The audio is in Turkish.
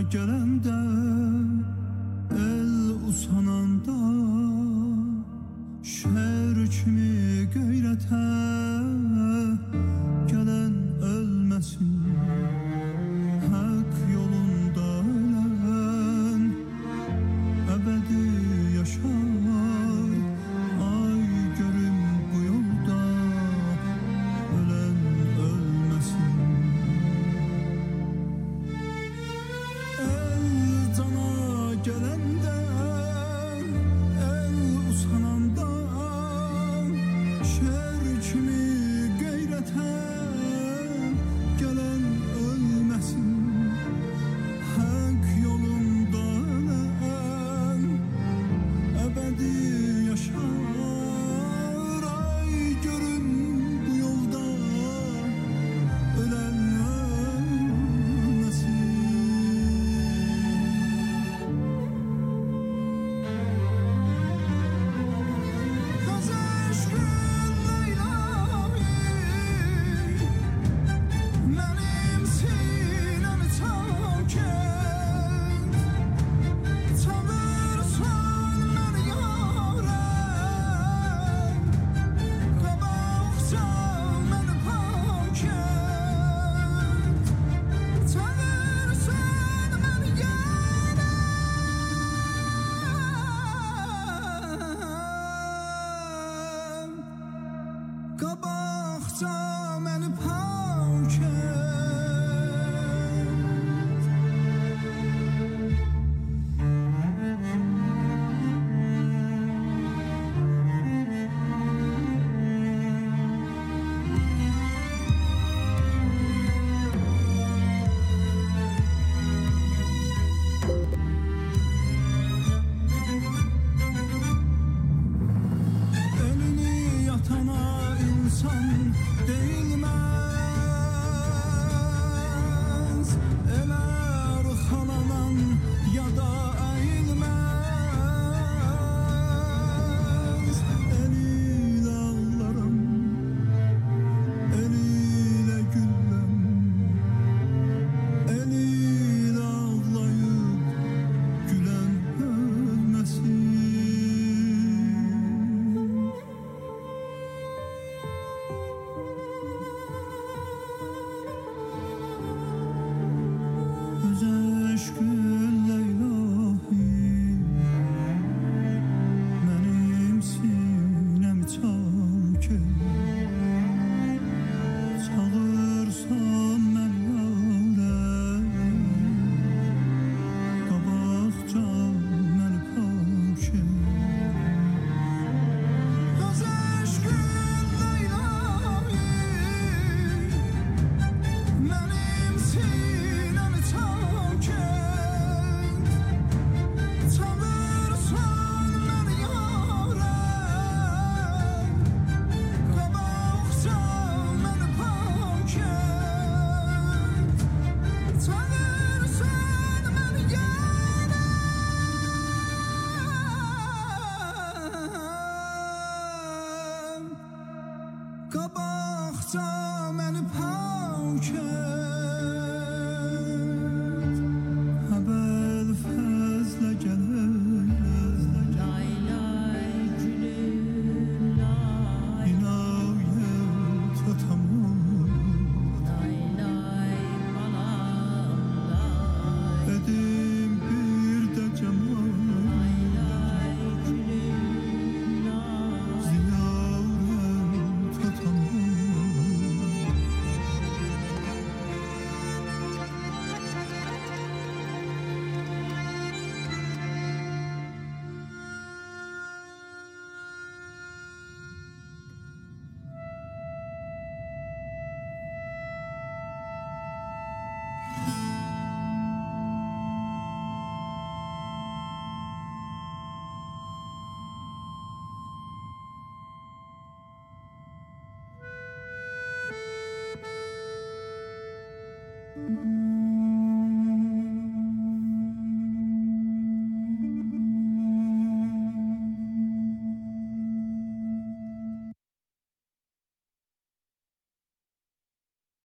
gelende, el usananda, şer kimi gayrete gelen ölmesin. Hak yolunda ölen ebedi yaşar. Ay görüm bu yolda ölen ölmesin. El cana gelende, el usananda, şer kimi gayrete gelen ölmesin. Hak yolunda ölen ebedi yaşar. Ay görün bu yolda ölen ölmesin. Kaz aşkın Leyla'yı, benim sinemi çöken, tanırsan beni yâren, kabakça beni paken, tanırsan beni yâren, kabakça beni paken. Elini yatana insan değilmez. Eler halanan ya da eğilmez. Eliyle ağlarım, eliyle güllem, eliyle ağlayıp gülen ölmesin. Öz aşkın Leyla'yı, benim sinemi çöken, çağırsan beni yâren, kabakça beni paken. Öz aşkın Leyla'yı, benim sinemi çöken, tanırsan beni yâren, kabakça beni paken, tanırsan beni yâren, kabakça beni paken. Habel fazla gelir, Lay lay gülüm lay, inayet atamam, lay lay balam lay, edim bir de cemal, lay lay gülüm lay. ziyaret atamam.